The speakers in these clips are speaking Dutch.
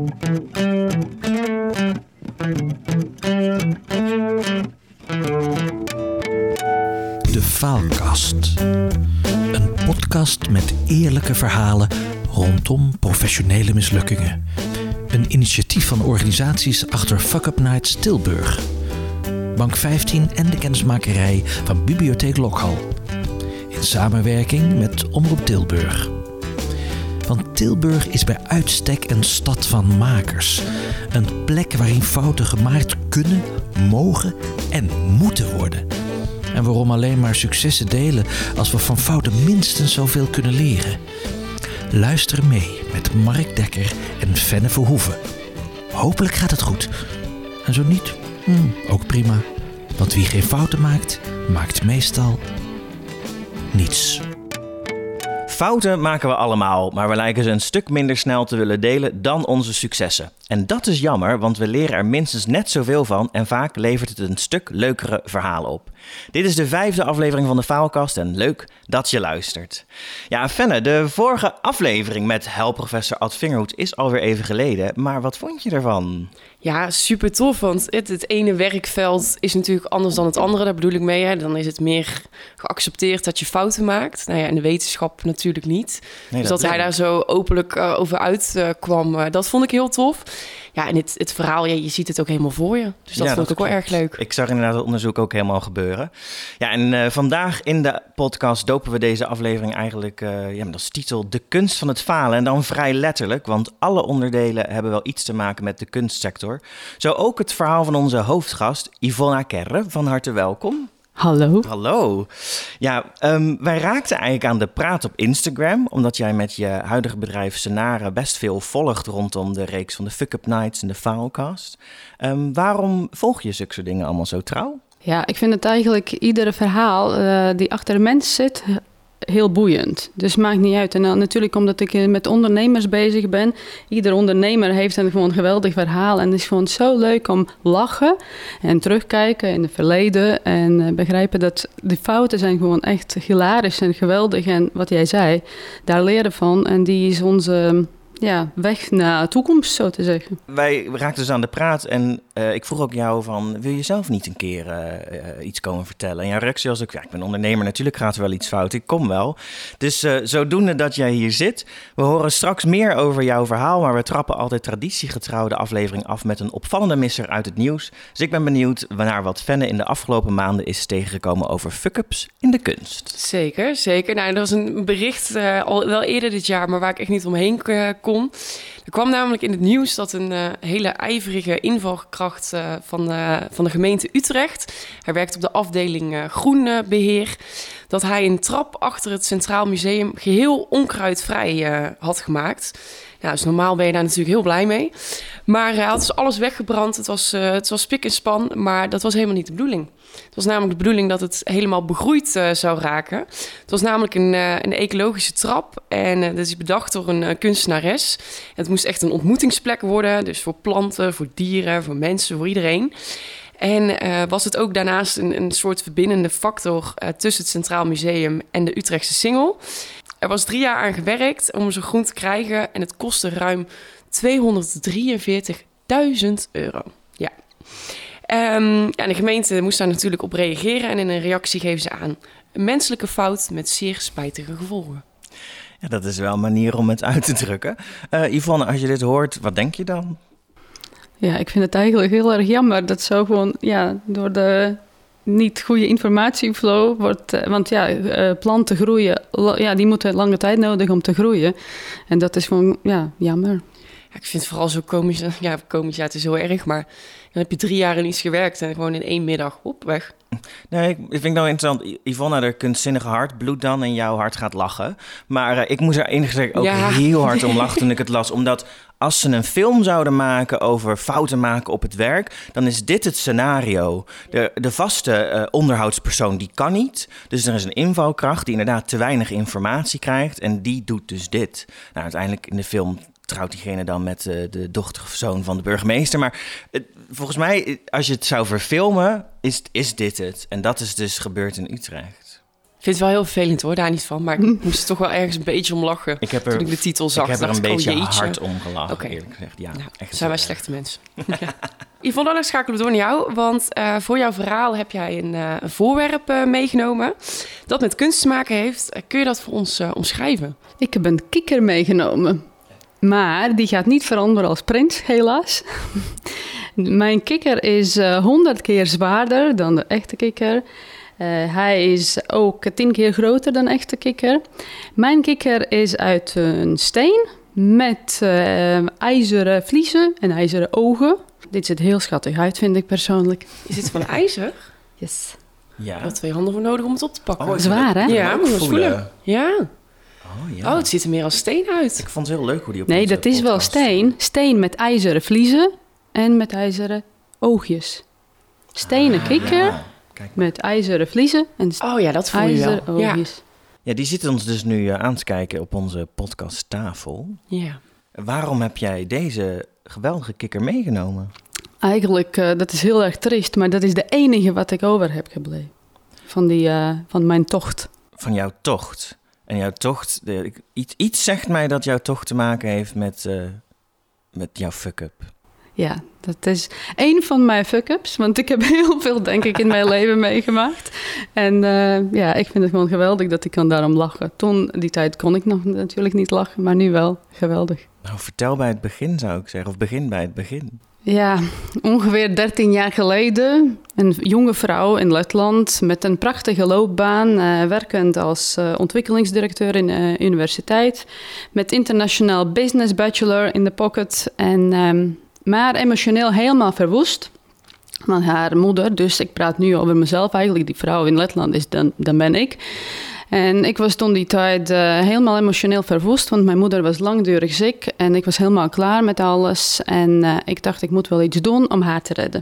De Faalkast. Een podcast met eerlijke verhalen rondom professionele mislukkingen. Een initiatief van organisaties achter Fuck Up Nights Tilburg. Bank 15 en de kennismakerij van Bibliotheek Lokhal. In samenwerking met Omroep Tilburg. Want Tilburg is bij uitstek een stad van makers. Een plek waarin fouten gemaakt kunnen, mogen en moeten worden. En waarom alleen maar successen delen als we van fouten minstens zoveel kunnen leren. Luister mee met Mark Dekker en Fenne Verhoeven. Hopelijk gaat het goed. En zo niet, ook prima. Want wie geen fouten maakt, maakt meestal niets. Fouten maken we allemaal, maar we lijken ze een stuk minder snel te willen delen dan onze successen. En dat is jammer, want we leren er minstens net zoveel van en vaak levert het een stuk leukere verhalen op. Dit is de 5e aflevering van de Faalkast en leuk dat je luistert. Ja, Fenne, de vorige aflevering met helpprofessor Ad Vingerhoed is alweer even geleden, maar wat vond je ervan? Ja, super tof, want het ene werkveld is natuurlijk anders dan het andere. Daar bedoel ik mee, hè. Dan is het meer geaccepteerd dat je fouten maakt. Nou ja, in de wetenschap natuurlijk niet. Nee, dus dat hij daar zo openlijk over uitkwam, dat vond ik heel tof. Ja, en het verhaal, je ziet het ook helemaal voor je. Dus dat vond ik ook wel erg leuk. Ik zag inderdaad het onderzoek ook helemaal gebeuren. Ja, en vandaag in de podcast dopen we deze aflevering eigenlijk, met als titel De kunst van het falen. En dan vrij letterlijk, want alle onderdelen hebben wel iets te maken met de kunstsector. Zo ook het verhaal van onze hoofdgast, Yvonna Kerre. Van harte welkom. Hallo. Hallo. Ja, wij raakten eigenlijk aan de praat op Instagram, omdat jij met je huidige bedrijf Senare best veel volgt rondom de reeks van de Fuck Up Nights en de Faalkast. Waarom volg je zulke soort dingen allemaal zo trouw? Ja, ik vind het eigenlijk iedere verhaal die achter de mens zit heel boeiend. Dus het maakt niet uit. En dan natuurlijk omdat ik met ondernemers bezig ben. Ieder ondernemer heeft een gewoon geweldig verhaal. En het is gewoon zo leuk om lachen en terugkijken in het verleden. En begrijpen dat die fouten zijn gewoon echt hilarisch en geweldig. En wat jij zei, daar leren van. En die is onze weg naar de toekomst, zo te zeggen. Wij raakten dus aan de praat en ik vroeg ook jou van, wil je zelf niet een keer iets komen vertellen? En jouw reactie was ook, ik ben ondernemer, natuurlijk gaat er wel iets fout, ik kom wel. Dus zodoende dat jij hier zit, we horen straks meer over jouw verhaal, maar we trappen altijd traditiegetrouw de aflevering af met een opvallende misser uit het nieuws. Dus ik ben benieuwd naar wat Fenne in de afgelopen maanden is tegengekomen over fuck-ups in de kunst. Zeker, zeker. Nou, er was een bericht al wel eerder dit jaar, maar waar ik echt niet omheen kon. Er kwam namelijk in het nieuws dat een hele ijverige invalkracht van de gemeente Utrecht, hij werkt op de afdeling groenbeheer, dat hij een trap achter het Centraal Museum geheel onkruidvrij had gemaakt. Nou, dus normaal ben je daar natuurlijk heel blij mee. Maar hij had dus alles weggebrand. Het was spik en span, maar dat was helemaal niet de bedoeling. Het was namelijk de bedoeling dat het helemaal begroeid zou raken. Het was namelijk een ecologische trap. En dat is bedacht door een kunstenares. Het moest echt een ontmoetingsplek worden. Dus voor planten, voor dieren, voor mensen, voor iedereen. En was het ook daarnaast een soort verbindende factor tussen het Centraal Museum en de Utrechtse Singel. Er was 3 jaar aan gewerkt om ze groen te krijgen. En het kostte ruim €243.000. Ja. En de gemeente moest daar natuurlijk op reageren. En in een reactie geven ze aan: een menselijke fout met zeer spijtige gevolgen. Ja, dat is wel een manier om het uit te drukken. Yvonne, als je dit hoort, wat denk je dan? Ja, ik vind het eigenlijk heel erg jammer dat zo gewoon door de niet goede informatieflow wordt. Want planten groeien, die moeten lange tijd nodig om te groeien. En dat is gewoon, jammer. Ja, ik vind het vooral zo komisch. Komisch, het is heel erg, maar dan heb je 3 jaar in iets gewerkt en gewoon in 1 middag, weg. Nee, ik vind het nou interessant. Yvonne, haar kunstzinnige hart bloedt dan en jouw hart gaat lachen. Maar ik moest er enige gezegd ook heel hard om lachen toen ik het las. Omdat als ze een film zouden maken over fouten maken op het werk, dan is dit het scenario. De vaste onderhoudspersoon, die kan niet. Dus er is een invalkracht die inderdaad te weinig informatie krijgt. En die doet dus dit. Nou, uiteindelijk in de film trouwt diegene dan met de dochter of zoon van de burgemeester. Maar volgens mij, als je het zou verfilmen, is dit het. En dat is dus gebeurd in Utrecht. Ik vind het wel heel vervelend hoor, daar niet van. Maar ik moest er toch wel ergens een beetje om lachen toen ik de titel zag. Ik heb er een beetje hard om gelachen, eerlijk gezegd. Ja, nou, echt zijn wij slechte mensen. Ja. Yvonne, dan schakelen we door naar jou. Want voor jouw verhaal heb jij een voorwerp meegenomen dat met kunst te maken heeft. Kun je dat voor ons omschrijven? Ik heb een kikker meegenomen. Maar die gaat niet veranderen als prins, helaas. Mijn kikker is 100 keer zwaarder dan de echte kikker. Hij is ook 10 keer groter dan echte kikker. Mijn kikker is uit een steen met ijzeren vliezen en ijzeren ogen. Dit ziet heel schattig uit, vind ik persoonlijk. Is dit van ijzer? Yes. Ja. Je had 2 handen voor nodig om het op te pakken. Zwaar, hè? Ja, moet je voelen. Ja. Oh, het ziet er meer als steen uit. Ik vond het heel leuk hoe die op Nee, dat is wel steen. Steen met ijzeren vliezen en met ijzeren oogjes. Stenen kikker... Ja. Kijk. Met ijzeren vliezen en dat voel je ijzeren wel. oogjes. Ja, die zit ons dus nu aan te kijken op onze podcasttafel. Ja. Waarom heb jij deze geweldige kikker meegenomen? Eigenlijk, dat is heel erg triest, maar dat is de enige wat ik over heb gebleven. Van mijn tocht. Van jouw tocht. En jouw tocht, iets zegt mij dat jouw tocht te maken heeft met jouw fuck-up. Ja, dat is één van mijn fuck-ups, want ik heb heel veel, denk ik, in mijn leven meegemaakt. En ik vind het gewoon geweldig dat ik kan daarom lachen. Toen, die tijd, kon ik nog natuurlijk niet lachen, maar nu wel. Geweldig. Nou, vertel bij het begin, zou ik zeggen. Of begin bij het begin. Ja, ongeveer 13 jaar geleden. Een jonge vrouw in Letland met een prachtige loopbaan. Werkend als ontwikkelingsdirecteur in de universiteit. Met internationaal business bachelor in de pocket. Maar emotioneel helemaal verwoest. Want haar moeder, dus ik praat nu over mezelf eigenlijk. Die vrouw in Letland is, dan ben ik. En ik was toen die tijd helemaal emotioneel verwoest, want mijn moeder was langdurig ziek en ik was helemaal klaar met alles. En ik dacht, ik moet wel iets doen om haar te redden.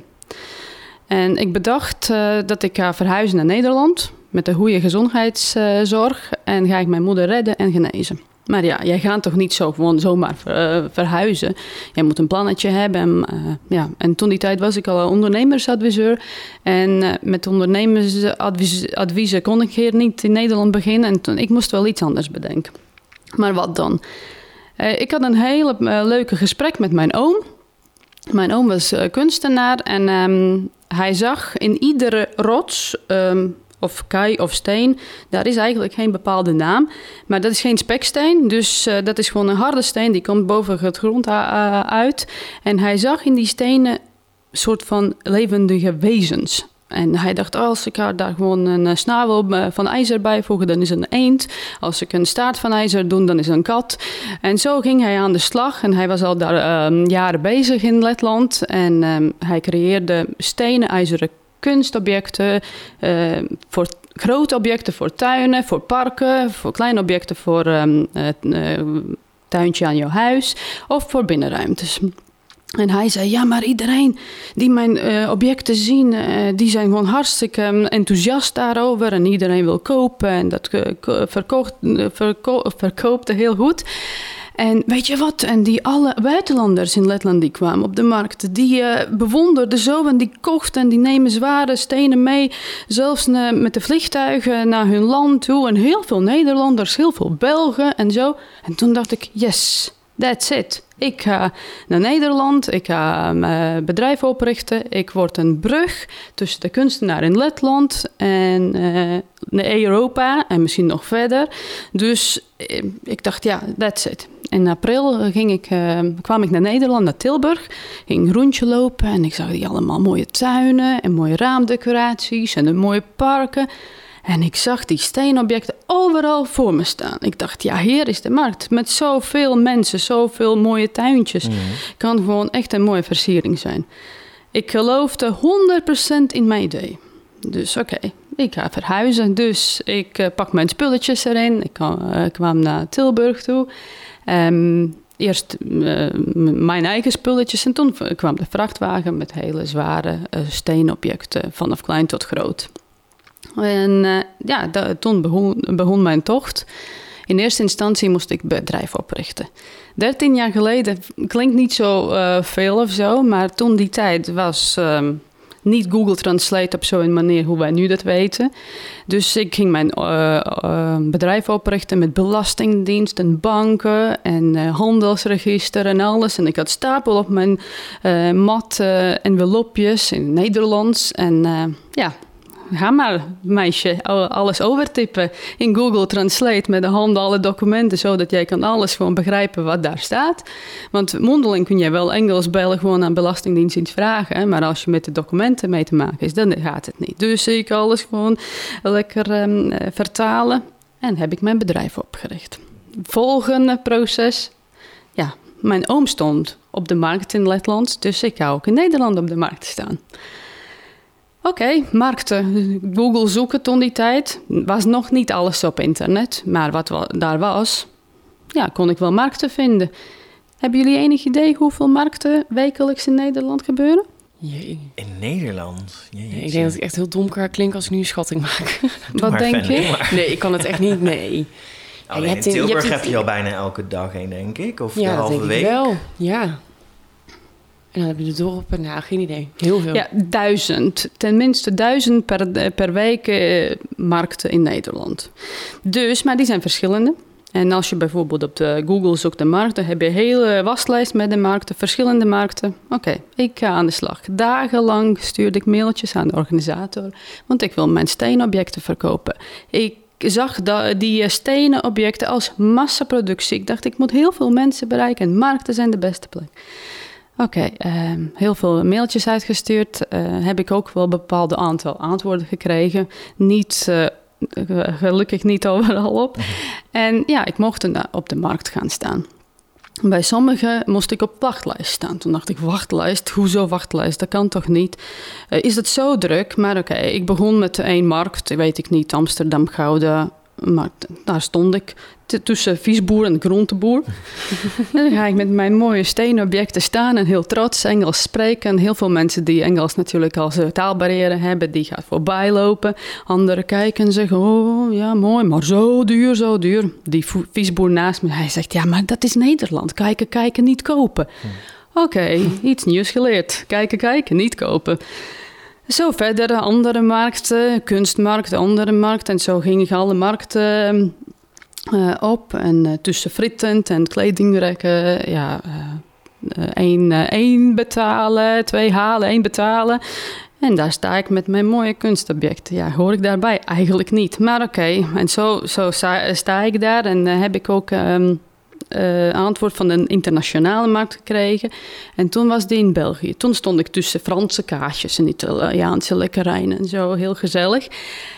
En ik bedacht dat ik ga verhuizen naar Nederland met een goede gezondheidszorg en ga ik mijn moeder redden en genezen. Maar ja, jij gaat toch niet zo gewoon zomaar verhuizen. Je moet een plannetje hebben. En toen die tijd was ik al ondernemersadviseur. En met ondernemersadviezen kon ik hier niet in Nederland beginnen. En toen, ik moest wel iets anders bedenken. Maar wat dan? Ik had een hele leuke gesprek met mijn oom. Mijn oom was kunstenaar. En hij zag in iedere rots... of kei of steen, daar is eigenlijk geen bepaalde naam. Maar dat is geen speksteen, dus dat is gewoon een harde steen. Die komt boven het grond uit. En hij zag in die stenen een soort van levendige wezens. En hij dacht, als ik daar gewoon een snavel van ijzer bijvoegen, dan is het een eend. Als ik een staart van ijzer doe, dan is het een kat. En zo ging hij aan de slag. En hij was al daar jaren bezig in Letland. En hij creëerde stenen, ijzeren kunstobjecten, voor grote objecten voor tuinen, voor parken, voor kleine objecten voor tuintje aan jouw huis of voor binnenruimtes. En hij zei, ja, maar iedereen die mijn objecten zien, die zijn gewoon hartstikke enthousiast daarover en iedereen wil kopen en dat verkoopte heel goed. En weet je wat? En die alle buitenlanders in Letland die kwamen op de markt, die bewonderden zo en die kochten en die nemen zware stenen mee. Zelfs met de vliegtuigen naar hun land toe. En heel veel Nederlanders, heel veel Belgen en zo. En toen dacht ik, yes, that's it. Ik ga naar Nederland, ik ga mijn bedrijf oprichten. Ik word een brug tussen de kunstenaar in Letland en Europa en misschien nog verder. Dus ik dacht, ja, that's it. In april kwam ik naar Nederland, naar Tilburg. Ging een rondje lopen en ik zag die allemaal mooie tuinen en mooie raamdecoraties en de mooie parken. En ik zag die steenobjecten overal voor me staan. Ik dacht, ja, hier is de markt. Met zoveel mensen, zoveel mooie tuintjes. Kan gewoon echt een mooie versiering zijn. Ik geloofde 100% in mijn idee. Dus oké, ik ga verhuizen. Dus ik pak mijn spulletjes erin. Ik kwam naar Tilburg toe. Eerst mijn eigen spulletjes. En toen kwam de vrachtwagen met hele zware steenobjecten. Vanaf klein tot groot. En toen begon mijn tocht. In eerste instantie moest ik bedrijf oprichten. 13 jaar geleden klinkt niet zo veel of zo, maar toen die tijd was Niet Google Translate op zo'n manier hoe wij nu dat weten. Dus ik ging mijn bedrijf oprichten met belastingdienst en banken en handelsregister en alles. En ik had stapel op mijn mat envelopjes in Nederlands. En ga maar, meisje, alles overtypen in Google Translate met de hand alle documenten, zodat jij kan alles gewoon begrijpen wat daar staat. Want mondeling kun je wel Engels bellen, gewoon aan Belastingdienst iets vragen, hè? Maar als je met de documenten mee te maken is, dan gaat het niet. Dus ik alles gewoon lekker vertalen en heb ik mijn bedrijf opgericht. Volgende proces, mijn oom stond op de markt in Letland, dus ik ga ook in Nederland op de markt staan. Oké, markten. Google zoeken toen die tijd. Was nog niet alles op internet. Maar wat daar was, kon ik wel markten vinden. Hebben jullie enig idee hoeveel markten wekelijks in Nederland gebeuren? Jee. In Nederland? Nee, ik denk dat ik echt heel dom ga klinken als ik nu een schatting maak. Wat denk je? Nee, ik kan het echt niet, nee. Alleen in Tilburg heb je al bijna elke dag heen, denk ik. Of de halve week. Ja, dat denk ik wel. Ja. En dan heb je de dorpen, geen idee. Heel veel. Ja, 1000. Tenminste 1000 per week markten in Nederland. Dus, maar die zijn verschillende. En als je bijvoorbeeld op de Google zoekt de markten, heb je een hele waslijst met de markten, verschillende markten. Oké, ik ga aan de slag. Dagenlang stuurde ik mailtjes aan de organisator, want ik wil mijn steenobjecten verkopen. Ik zag die stenen objecten als massaproductie. Ik dacht, ik moet heel veel mensen bereiken en markten zijn de beste plek. Oké, heel veel mailtjes uitgestuurd. Heb ik ook wel een bepaald aantal antwoorden gekregen. Gelukkig niet overal op. En ik mocht op de markt gaan staan. Bij sommigen moest ik op wachtlijst staan. Toen dacht ik, wachtlijst? Hoezo wachtlijst? Dat kan toch niet? Is het zo druk? Maar oké, ik begon met één markt. Weet ik niet, Amsterdam, Gouda. Maar daar stond ik tussen visboer en groenteboer. Dan ga ik met mijn mooie steenobjecten staan en heel trots Engels spreken. En heel veel mensen die Engels natuurlijk als taalbarrière hebben, die gaan voorbij lopen. Anderen kijken en zeggen, oh ja, mooi, maar zo duur, zo duur. Die visboer naast me, hij zegt, ja, maar dat is Nederland. Kijken, niet kopen. Oké, iets nieuws geleerd. Kijken, niet kopen. Zo verder, andere markten, kunstmarkt, andere markt. En zo ging ik alle markten op. En tussen frietent en kledingrekken, één betalen, 2 halen, 1 betalen. En daar sta ik met mijn mooie kunstobjecten. Ja, hoor ik daarbij? Eigenlijk niet. Maar oké, en zo sta ik daar en heb ik ook antwoord van een internationale markt gekregen. En toen was die in België. Toen stond ik tussen Franse kaasjes en Italiaanse lekkerijnen en zo, heel gezellig.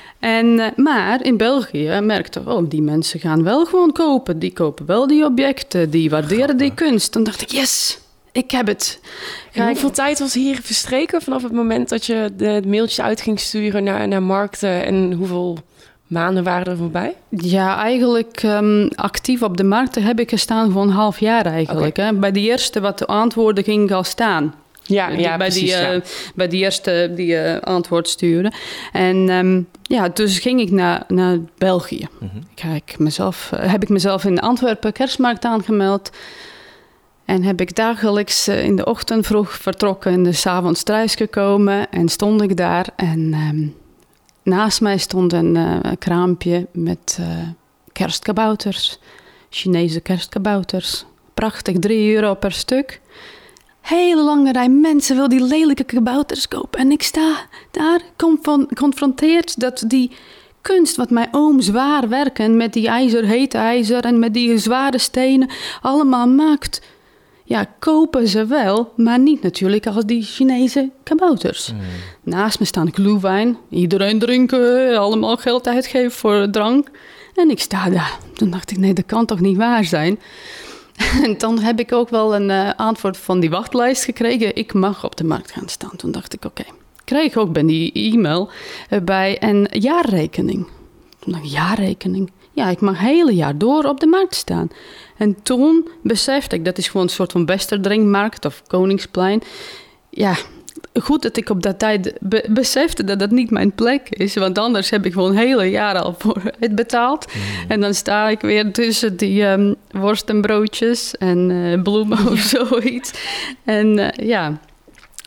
Maar in België merkte ik, die mensen gaan wel gewoon kopen. Die kopen wel die objecten, die waarderen die kunst. Toen dacht ik, yes, ik heb het. Hoeveel tijd was hier verstreken vanaf het moment dat je de mailtjes uit ging sturen naar markten en hoeveel maanden waren er voorbij? Ja, eigenlijk actief op de markten heb ik gestaan voor een half jaar eigenlijk. Okay. Hè. Bij de eerste wat de antwoorden ging ik al staan. Ja, precies. Bij die eerste die antwoord sturen. En dus ging ik naar België. Mm-hmm. Heb ik mezelf in de Antwerpen kerstmarkt aangemeld. En heb ik dagelijks in de ochtend vroeg vertrokken en 's avonds thuis gekomen. En stond ik daar en naast mij stond een kraampje met kerstkabouters. Chinese kerstkabouters. Prachtig, €3 per stuk. Hele lange rij mensen wil die lelijke kabouters kopen. En ik sta daar geconfronteerd dat die kunst wat mijn oom zwaar werken met die hete ijzer en met die zware stenen allemaal maakt. Ja, kopen ze wel, maar niet natuurlijk als die Chinese kabouters. Mm. Naast me staan glühwein. Iedereen drinken, allemaal geld uitgeven voor drank. En ik sta daar. Toen dacht ik, nee, dat kan toch niet waar zijn? En dan heb ik ook wel een antwoord van die wachtlijst gekregen. Ik mag op de markt gaan staan. Toen dacht ik, oké. Kreeg ook bij die e-mail bij een jaarrekening. Toen dacht ik, jaarrekening? Ja, ik mag het hele jaar door op de markt staan. En toen besefte ik, dat is gewoon een soort van Westerdringmarkt of Koningsplein. Ja, goed dat ik op dat tijd besefte dat dat niet mijn plek is. Want anders heb ik gewoon hele jaren al voor het betaald. Mm. En dan sta ik weer tussen die worst en broodjes en bloemen of zoiets. En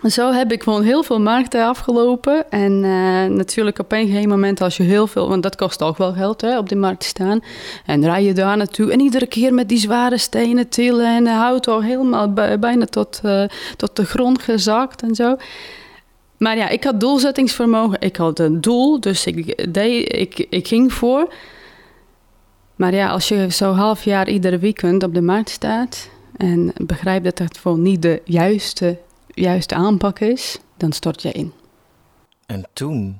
Zo heb ik gewoon heel veel markten afgelopen. En natuurlijk op een gegeven moment als je heel veel... Want dat kost ook wel geld, hè, op de markt staan. En rij je daar naartoe. En iedere keer met die zware stenen tillen. En de auto helemaal bijna tot de grond gezakt en zo. Maar ja, ik had doelzettingsvermogen. Ik had een doel, dus ik ging voor. Maar ja, als je zo half jaar iedere weekend op de markt staat... en begrijpt dat het gewoon niet de juiste aanpak is, dan stort je in. En toen?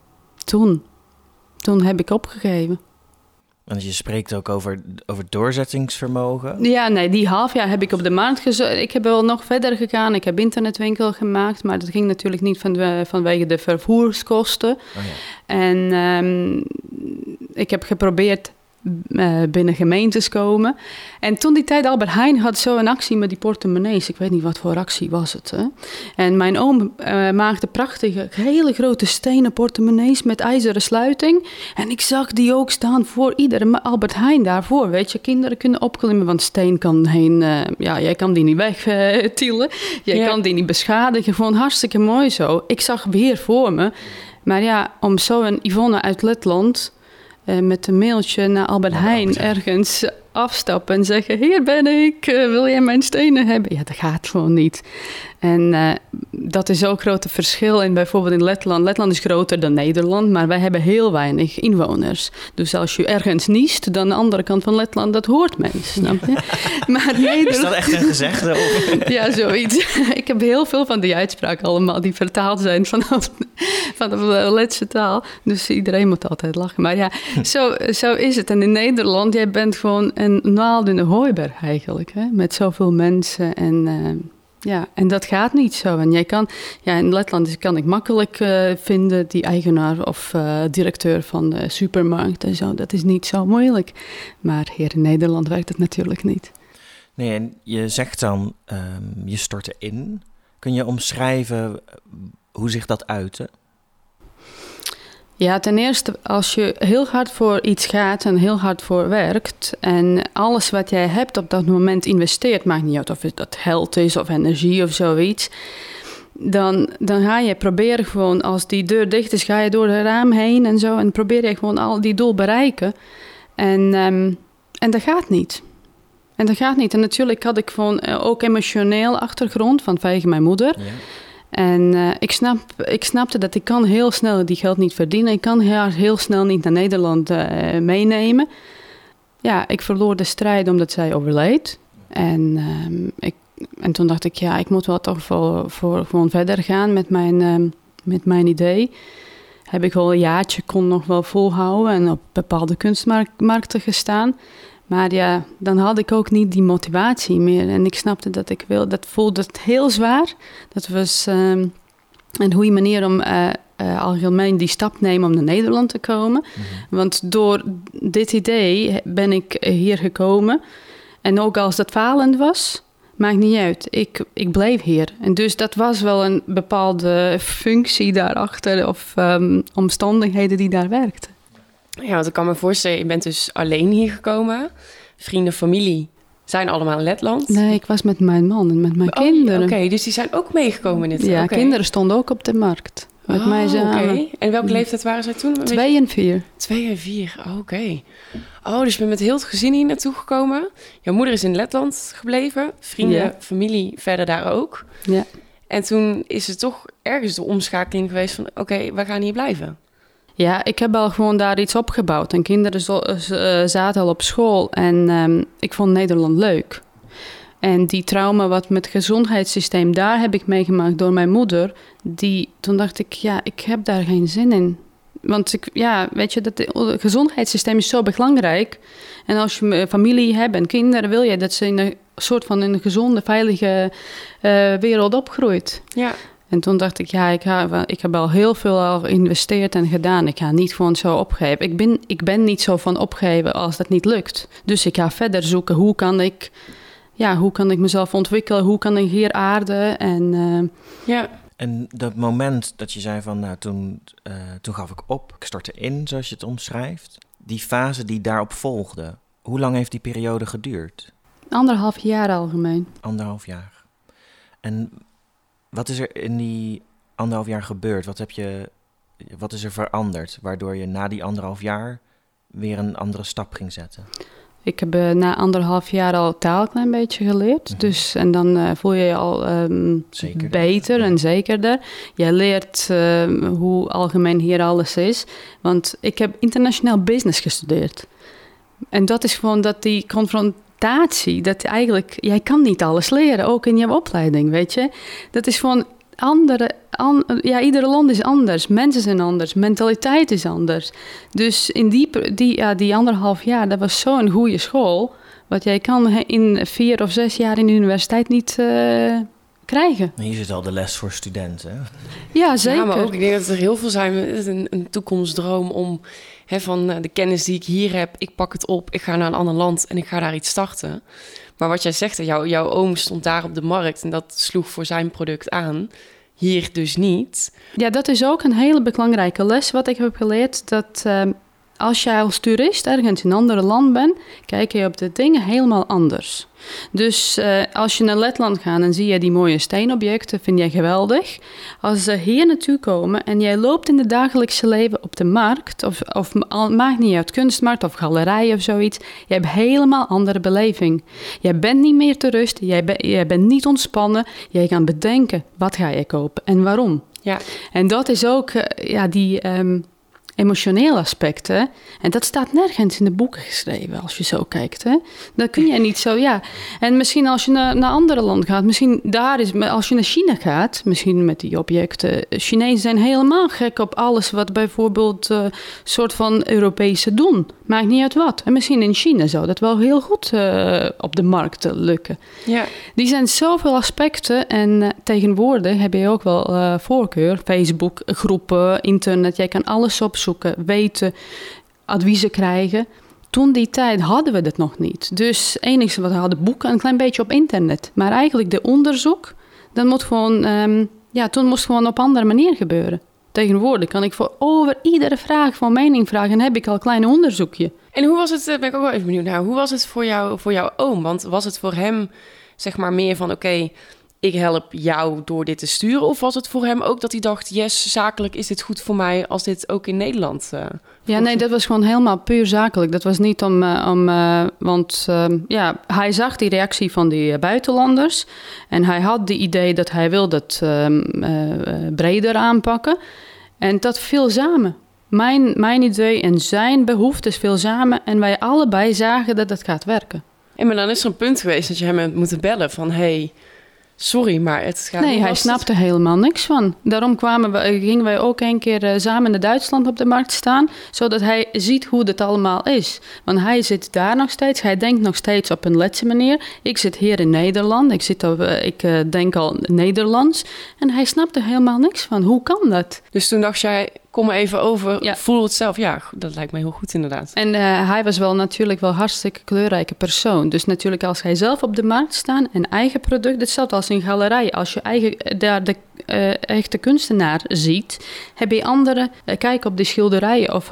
Toen heb ik opgegeven. Want je spreekt ook over doorzettingsvermogen. Ja, nee, die half jaar heb ik op de markt gezet. Ik heb wel nog verder gegaan. Ik heb internetwinkel gemaakt, maar dat ging natuurlijk niet vanwege de vervoerskosten. Oh ja. En ik heb geprobeerd binnen gemeentes komen. En toen die tijd Albert Heijn had zo een actie met die portemonnees. Ik weet niet wat voor actie was het. Hè? En mijn oom maakte prachtige, hele grote stenen portemonnees met ijzeren sluiting. En ik zag die ook staan voor iedere Albert Heijn daarvoor. Weet je, kinderen kunnen opklimmen, want steen kan heen... jij kan die niet wegtielen. Jij kan die niet beschadigen. Gewoon hartstikke mooi zo. Ik zag weer voor me. Maar ja, om zo een Yvonne uit Letland... met een mailtje naar Albert Heijn ergens afstappen en zeggen... Hier ben ik, wil jij mijn stenen hebben? Ja, dat gaat gewoon niet. En dat is ook grote verschil in bijvoorbeeld in Letland. Letland is groter dan Nederland, maar wij hebben heel weinig inwoners. Dus als je ergens niest, dan de andere kant van Letland, dat hoort men, snap je? Maar Nederland... Is dat echt een gezegde? Ja, zoiets. Ik heb heel veel van die uitspraken allemaal die vertaald zijn vanaf de Letse taal. Dus iedereen moet altijd lachen. Maar ja, zo is het. En in Nederland, jij bent gewoon een naald in de hooiberg eigenlijk. Hè? Met zoveel mensen en dat gaat niet zo. En jij kan, in Letland kan ik makkelijk vinden die eigenaar of directeur van de supermarkt en zo. Dat is niet zo moeilijk. Maar hier in Nederland werkt het natuurlijk niet. Nee, en je zegt dan, je stort erin. Kun je omschrijven hoe zich dat uitte? Ja, ten eerste, als je heel hard voor iets gaat en heel hard voor werkt... en alles wat jij hebt op dat moment investeert... maakt niet uit of het dat geld is of energie of zoiets... dan ga je proberen gewoon, als die deur dicht is... ga je door het raam heen en zo... en probeer je gewoon al die doel bereiken. En dat gaat niet. En natuurlijk had ik gewoon ook emotioneel achtergrond... vanwege mijn moeder... Ja. En ik snapte dat ik kan heel snel die geld niet verdienen. Ik kan haar heel snel niet naar Nederland meenemen. Ja, ik verloor de strijd omdat zij overleed. En toen dacht ik, ik moet wel toch voor gewoon verder gaan met mijn idee. Heb ik wel een jaartje, kon nog wel volhouden en op bepaalde kunstmarkten gestaan. Maar ja, dan had ik ook niet die motivatie meer. En ik snapte dat ik wil. Dat voelde het heel zwaar. Dat was een goede manier om algemeen die stap nemen om naar Nederland te komen. Mm-hmm. Want door dit idee ben ik hier gekomen. En ook als dat falend was, maakt niet uit. Ik bleef hier. En dus dat was wel een bepaalde functie daarachter of omstandigheden die daar werkten. Ja, want ik kan me voorstellen, je bent dus alleen hier gekomen. Vrienden, familie zijn allemaal in Letland. Nee, ik was met mijn man en met mijn kinderen. Oké, dus die zijn ook meegekomen in dit. Ja, kinderen stonden ook op de markt. Met mij samen. Oké. En welke leeftijd waren zij toen? 2 en 4. 2 en 4, oké. Oh, dus je bent met heel het gezin hier naartoe gekomen. Jouw moeder is in Letland gebleven. Vrienden, familie verder daar ook. Ja. En toen is het toch ergens de omschakeling geweest van... oké, we gaan hier blijven. Ja, ik heb al gewoon daar iets opgebouwd. En kinderen zaten al op school. En ik vond Nederland leuk. En die trauma wat met het gezondheidssysteem... daar heb ik meegemaakt door mijn moeder. Toen dacht ik, ik heb daar geen zin in. Want weet je, het gezondheidssysteem is zo belangrijk. En als je familie hebt en kinderen... wil je dat ze in een gezonde, veilige wereld opgroeit. Ja. En toen dacht ik, ik heb al heel veel al geïnvesteerd en gedaan. Ik ga niet gewoon zo opgeven. Ik ben niet zo van opgeven als dat niet lukt. Dus ik ga verder zoeken, hoe kan ik mezelf ontwikkelen? Hoe kan ik hier aarden? En dat moment dat je zei van, toen gaf ik op. Ik stortte in, zoals je het omschrijft. Die fase die daarop volgde. Hoe lang heeft die periode geduurd? 1,5 jaar algemeen. 1,5 jaar. En Wat is er in die 1,5 jaar gebeurd? Wat is er veranderd, waardoor je na die 1,5 jaar weer een andere stap ging zetten? Ik heb na 1,5 jaar al taal een klein beetje geleerd. Mm-hmm. Dus, en dan voel je je al beter en zekerder. Je leert hoe algemeen hier alles is. Want ik heb internationaal business gestudeerd. En dat is gewoon dat die confrontatie, dat eigenlijk, jij kan niet alles leren, ook in je opleiding, weet je. Dat is gewoon iedere land is anders, mensen zijn anders, mentaliteit is anders. Dus in die 1,5 jaar, dat was zo'n goede school, wat jij kan in 4 of 6 jaar in de universiteit niet krijgen. Hier zit al de les voor studenten. Ja, zeker. Ja, maar ook, ik denk dat er heel veel zijn met een toekomstdroom om van de kennis die ik hier heb, ik pak het op, ik ga naar een ander land en ik ga daar iets starten. Maar wat jij zegt, jouw oom stond daar op de markt en dat sloeg voor zijn product aan. Hier dus niet. Ja, dat is ook een hele belangrijke les wat ik heb geleerd. Dat als jij als toerist ergens in een ander land bent, kijk je op de dingen helemaal anders. Dus als je naar Letland gaat en zie je die mooie steenobjecten, vind je geweldig. Als ze hier naartoe komen en jij loopt in het dagelijkse leven op de markt, of maakt niet uit, kunstmarkt of galerij of zoiets, je hebt helemaal andere beleving. Jij bent niet meer toerist, jij bent niet ontspannen, jij gaat bedenken, wat ga je kopen en waarom? Ja. En dat is ook die emotionele aspecten. En dat staat nergens in de boeken geschreven, als je zo kijkt. Hè? Dan kun je niet zo, ja. En misschien als je naar andere landen gaat, misschien als je naar China gaat, misschien met die objecten. Chinezen zijn helemaal gek op alles wat bijvoorbeeld soort van Europese doen. Maakt niet uit wat. En misschien in China zou dat wel heel goed op de markt lukken. Ja. Die zijn zoveel aspecten en tegenwoordig heb je ook wel voorkeur. Facebook, groepen, internet, jij kan alles opzoeken, weten, adviezen krijgen. Toen die tijd hadden we dat nog niet. Dus het enige wat we hadden, boeken, een klein beetje op internet. Maar eigenlijk de onderzoek, dat moet gewoon, toen moest gewoon op een andere manier gebeuren. Tegenwoordig kan ik voor over iedere vraag van mening vragen en heb ik al een klein onderzoekje. En hoe was het, ben ik ook wel even benieuwd naar, hoe was het voor jouw oom? Want was het voor hem zeg maar meer van oké, ik help jou door dit te sturen? Of was het voor hem ook dat hij dacht, yes, zakelijk is dit goed voor mij als dit ook in Nederland... Ja, nee, dat was gewoon helemaal puur zakelijk. Dat was niet want hij zag die reactie van die buitenlanders. En hij had de idee dat hij wil dat breder aanpakken. En dat viel samen. Mijn idee en zijn behoeftes viel samen. En wij allebei zagen dat dat gaat werken. En maar dan is er een punt geweest dat je hem hebt moeten bellen van... hey, sorry, maar het gaat niet. Nee, hij snapte helemaal niks van. Daarom gingen wij ook een keer samen in Duitsland op de markt staan, zodat hij ziet hoe het allemaal is. Want hij zit daar nog steeds, hij denkt nog steeds op een Letse manier. Ik zit hier in Nederland, ik denk al Nederlands. En hij snapte helemaal niks van. Hoe kan dat? Dus toen dacht jij, kom even over, ja. Voel het zelf. Ja, dat lijkt me heel goed inderdaad. En hij was natuurlijk wel hartstikke kleurrijke persoon. Dus natuurlijk als hij zelf op de markt staat en eigen product, hetzelfde als een galerij. Als je daar de echte kunstenaar ziet, heb je andere kijk op die schilderijen of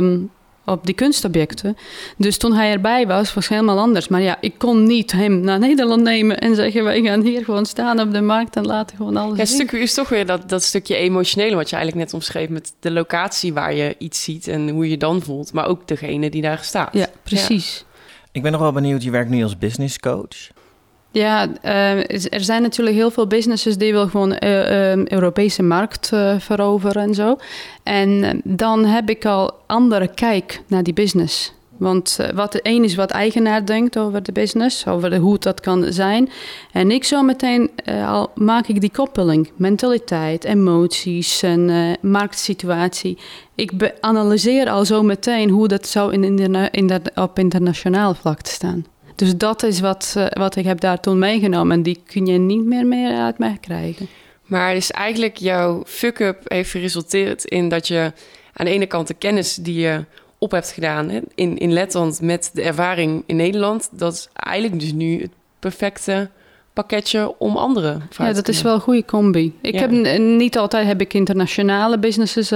op die kunstobjecten. Dus toen hij erbij was het helemaal anders. Maar ja, ik kon niet hem naar Nederland nemen en zeggen, wij gaan hier gewoon staan op de markt en laten gewoon alles zien. Het stuk is toch weer dat stukje emotionele wat je eigenlijk net omschreef met de locatie waar je iets ziet en hoe je dan voelt, maar ook degene die daar staat. Ja, precies. Ja. Ik ben nog wel benieuwd, je werkt nu als business coach. Ja, er zijn natuurlijk heel veel businesses die wil gewoon Europese markt veroveren en zo. En dan heb ik al andere kijk naar die business. Want één is wat eigenaar denkt over de business, over hoe dat kan zijn. En ik zo meteen al maak ik die koppeling, mentaliteit, emoties en marktsituatie. Ik analyseer al zo meteen hoe dat zou op internationaal vlak te staan. Dus dat is wat ik heb daar toen meegenomen. En die kun je niet meer uit mij krijgen. Maar dus eigenlijk jouw fuck-up heeft geresulteerd in dat je aan de ene kant de kennis die je op hebt gedaan in Letland met de ervaring in Nederland, dat is eigenlijk dus nu het perfecte pakketje om anderen te Ja, dat is wel een goede combi. Niet altijd heb ik internationale businesses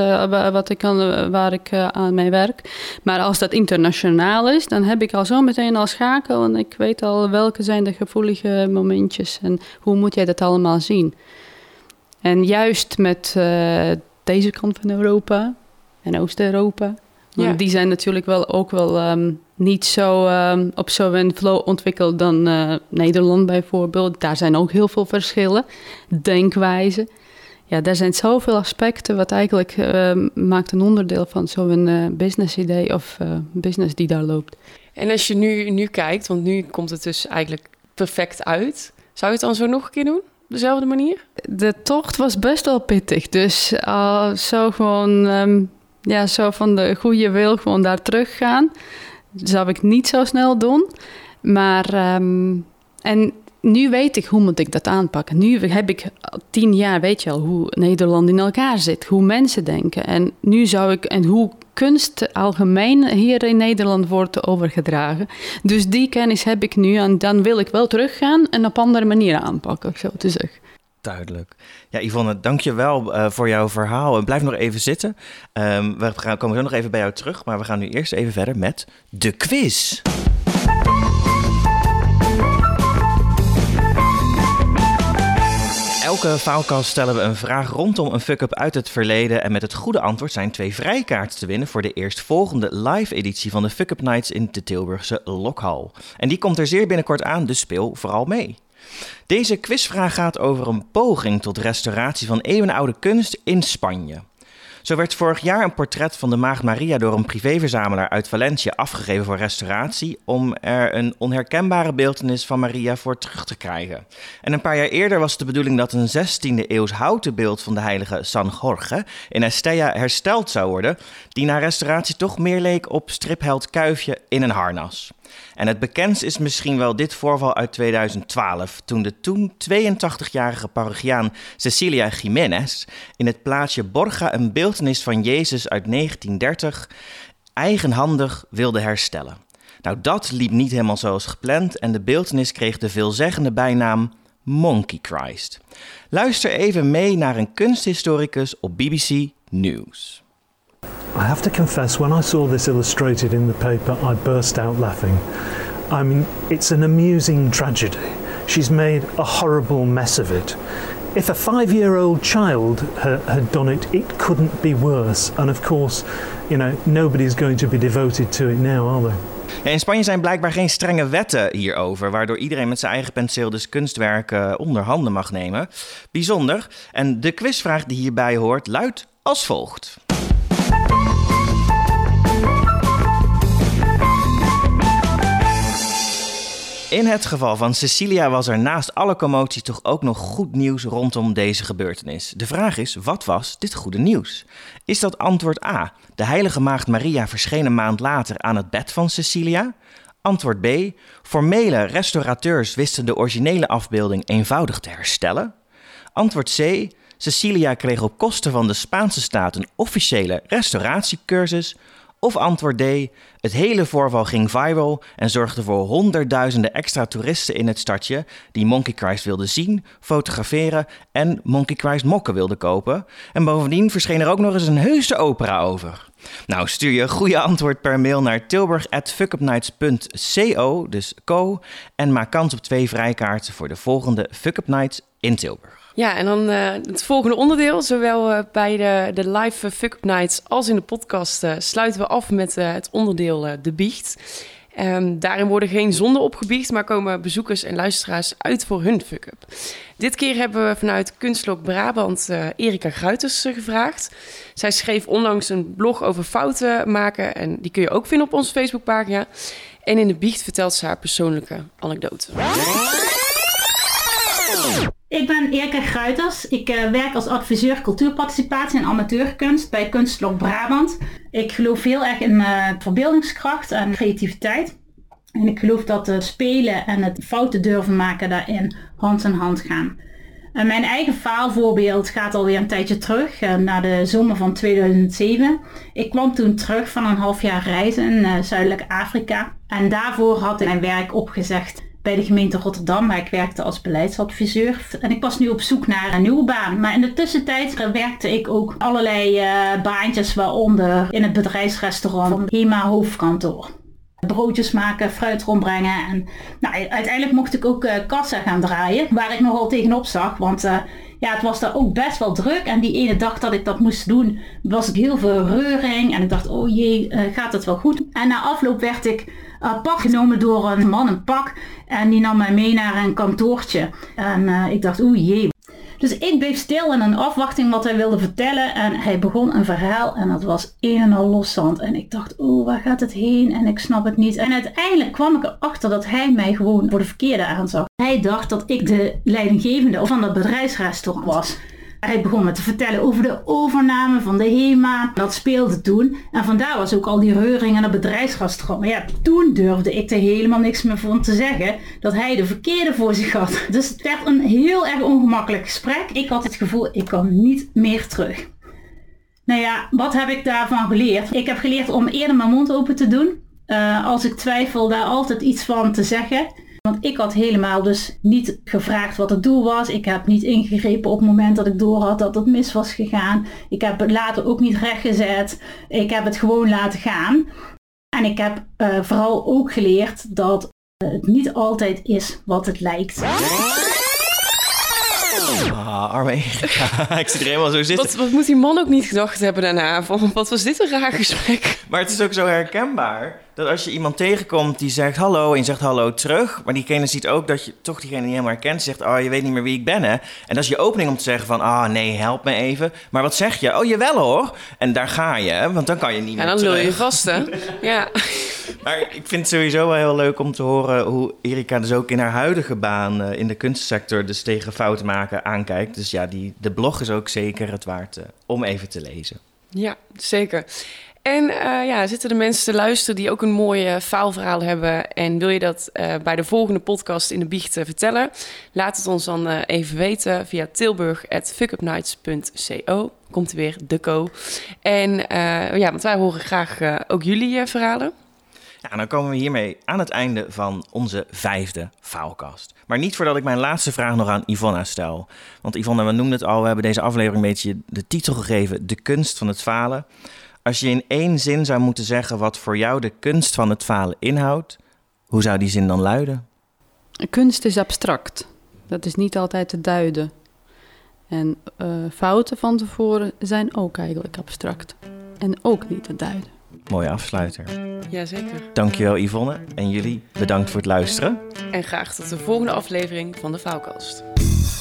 waar ik aan mee werk. Maar als dat internationaal is, dan heb ik al zo meteen al schakel en ik weet al welke zijn de gevoelige momentjes en hoe moet jij dat allemaal zien. En juist met deze kant van Europa en Oost-Europa. Ja. Die zijn natuurlijk ook wel niet zo op zo'n flow ontwikkeld dan Nederland bijvoorbeeld. Daar zijn ook heel veel verschillen, denkwijzen. Ja, daar zijn zoveel aspecten wat eigenlijk maakt een onderdeel van zo'n business idee of business die daar loopt. En als je nu kijkt, want nu komt het dus eigenlijk perfect uit. Zou je het dan zo nog een keer doen? Op dezelfde manier? De tocht was best wel pittig. Dus zo gewoon, zo van de goede wil gewoon daar teruggaan. Dat zou ik niet zo snel doen. Maar, en nu weet ik hoe moet ik dat aanpakken. Nu heb ik 10 jaar, weet je al, hoe Nederland in elkaar zit. Hoe mensen denken. En nu zou ik, en hoe kunst algemeen hier in Nederland wordt overgedragen. Dus die kennis heb ik nu en dan wil ik wel teruggaan en op andere manieren aanpakken, zo te zeggen. Duidelijk. Ja, Yvonne, dank je wel voor jouw verhaal. En blijf nog even zitten. We komen zo nog even bij jou terug, maar we gaan nu eerst even verder met de quiz. Elke Foutcast stellen we een vraag rondom een fuck-up uit het verleden. En met het goede antwoord zijn 2 vrijkaarten te winnen voor de eerstvolgende live editie van de Fuck-up Nights in de Tilburgse Lokhal. En die komt er zeer binnenkort aan, dus speel vooral mee. Deze quizvraag gaat over een poging tot restauratie van eeuwenoude kunst in Spanje. Zo werd vorig jaar een portret van de Maagd Maria door een privéverzamelaar uit Valencia afgegeven voor restauratie om er een onherkenbare beeltenis van Maria voor terug te krijgen. En een paar jaar eerder was de bedoeling dat een 16e eeuws houten beeld van de heilige San Jorge in Estella hersteld zou worden, die na restauratie toch meer leek op stripheld Kuifje in een harnas. En het bekendst is misschien wel dit voorval uit 2012, toen de toen 82-jarige parochiaan Cecilia Jiménez in het plaatsje Borja een beeltenis van Jezus uit 1930 eigenhandig wilde herstellen. Nou, dat liep niet helemaal zoals gepland en de beeltenis kreeg de veelzeggende bijnaam Monkey Christ. Luister even mee naar een kunsthistoricus op BBC News. I have to confess, when I saw this illustrated in the paper, I burst out laughing. I mean, it's an amusing tragedy. She's made a horrible mess of it. If a 5-year-old child had done it, it couldn't be worse. And of course, nobody's going to be devoted to it now, are they? Ja, in Spanje zijn blijkbaar geen strenge wetten hierover, waardoor iedereen met zijn eigen penseel dus kunstwerken onder handen mag nemen. Bijzonder. En de quizvraag die hierbij hoort luidt als volgt. In het geval van Cecilia was er naast alle commotie toch ook nog goed nieuws rondom deze gebeurtenis. De vraag is, wat was dit goede nieuws? Is dat antwoord A, de heilige maagd Maria verscheen een maand later aan het bed van Cecilia? Antwoord B, formele restaurateurs wisten de originele afbeelding eenvoudig te herstellen? Antwoord C, Cecilia kreeg op kosten van de Spaanse staat een officiële restauratiecursus? Of antwoord D, het hele voorval ging viral en zorgde voor honderdduizenden extra toeristen in het stadje die Monkey Christ wilden zien, fotograferen en Monkey Christ mokken wilden kopen. En bovendien verscheen er ook nog eens een heuse opera over. Nou, stuur je een goede antwoord per mail naar tilburg@fuckupnights.co, dus co, en maak kans op 2 vrijkaarten voor de volgende Fuck Up Nights in Tilburg. Ja, en dan het volgende onderdeel, zowel bij de live Fuck Up Nights als in de podcast, sluiten we af met het onderdeel De Biecht. Daarin worden geen zonden opgebiecht, maar komen bezoekers en luisteraars uit voor hun fuck-up. Dit keer hebben we vanuit Kunstlok Brabant Erika Gruiters gevraagd. Zij schreef onlangs een blog over fouten maken en die kun je ook vinden op onze Facebookpagina. En in De Biecht vertelt ze haar persoonlijke anekdote. Ik ben Erika Gruiters. Ik werk als adviseur cultuurparticipatie en amateurkunst bij Kunstlok Brabant. Ik geloof heel erg in verbeeldingskracht en creativiteit. En ik geloof dat het spelen en het fouten durven maken daarin hand in hand gaan. En mijn eigen faalvoorbeeld gaat alweer een tijdje terug, naar de zomer van 2007. Ik kwam toen terug van een half jaar reizen in Zuidelijk Afrika. En daarvoor had ik mijn werk opgezegd bij de gemeente Rotterdam, waar ik werkte als beleidsadviseur. En ik was nu op zoek naar een nieuwe baan. Maar in de tussentijd werkte ik ook allerlei baantjes, waaronder in het bedrijfsrestaurant van HEMA hoofdkantoor. Broodjes maken, fruit rondbrengen. En uiteindelijk mocht ik ook kassa gaan draaien, waar ik nogal tegenop zag. Want Ja, het was daar ook best wel druk. En die ene dag dat ik dat moest doen, was het heel veel reuring. En ik dacht, oh jee, gaat het wel goed? En na afloop werd ik apart genomen door een man in pak. En die nam mij mee naar een kantoortje. En ik dacht, oeh jee. Dus ik bleef stil in een afwachting wat hij wilde vertellen. En hij begon een verhaal en dat was een en al loszand. En ik dacht, oh, waar gaat het heen? En ik snap het niet. En uiteindelijk kwam ik erachter dat hij mij gewoon voor de verkeerde aanzag. Hij dacht dat ik de leidinggevende van dat bedrijfsrestaurant was. Hij begon me te vertellen over de overname van de HEMA. Dat speelde toen. En vandaar was ook al die reuring aan het bedrijfsrestaurant. Maar ja, toen durfde ik er helemaal niks meer van te zeggen. Dat hij de verkeerde voor zich had. Dus het werd een heel erg ongemakkelijk gesprek. Ik had het gevoel, ik kan niet meer terug. Nou ja, wat heb ik daarvan geleerd? Ik heb geleerd om eerder mijn mond open te doen. Als ik twijfel, daar altijd iets van te zeggen. Want ik had helemaal dus niet gevraagd wat het doel was. Ik heb niet ingegrepen op het moment dat ik door had dat het mis was gegaan. Ik heb het later ook niet rechtgezet. Ik heb het gewoon laten gaan. En ik heb vooral ook geleerd dat het niet altijd is wat het lijkt. Arme Erika. Ik zit er helemaal zo zitten. Wat moet die man ook niet gedacht hebben daarna? Van, wat was dit een raar gesprek? Maar het is ook zo herkenbaar dat als je iemand tegenkomt die zegt hallo en je zegt hallo terug, maar diegene ziet ook dat je toch diegene niet helemaal herkent. Zegt, oh, je weet niet meer wie ik ben, hè? En dat is je opening om te zeggen van, nee, help me even. Maar wat zeg je? Oh, jawel hoor. En daar ga je, hè? Want dan kan je niet meer terug. En dan lul je vast, hè? Ja. Maar ik vind het sowieso wel heel leuk om te horen hoe Erika dus ook in haar huidige baan in de kunstsector dus tegen fouten maken aankijkt. Dus ja, de blog is ook zeker het waard om even te lezen. Ja, zeker. En zitten er mensen te luisteren die ook een mooi faalverhaal hebben en wil je dat bij de volgende podcast in de biecht vertellen? Laat het ons dan even weten via tilburg@fuckupnights.co. Komt er weer, de co. En want wij horen graag ook jullie verhalen. Ja, dan komen we hiermee aan het einde van onze 5e Faalkast. Maar niet voordat ik mijn laatste vraag nog aan Yvonna stel. Want Yvonna, we noemden het al, we hebben deze aflevering een beetje de titel gegeven, De kunst van het falen. Als je in 1 zin zou moeten zeggen wat voor jou de kunst van het falen inhoudt, hoe zou die zin dan luiden? Kunst is abstract. Dat is niet altijd te duiden. En fouten van tevoren zijn ook eigenlijk abstract. En ook niet te duiden. Mooie afsluiter. Jazeker. Dankjewel Yvonne en jullie bedankt voor het luisteren. En graag tot de volgende aflevering van de Faalkast.